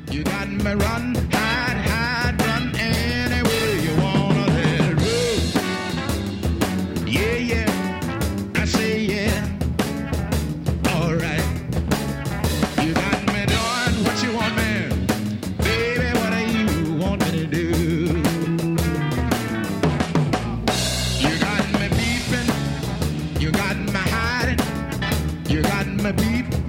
You got me run, hide, run anywhere you wanna let it roll. Yeah, yeah, I say yeah. All right. You got me doing what you want me. Baby, what do you want me to do? You got me beeping. You got me hiding. You got me beeping.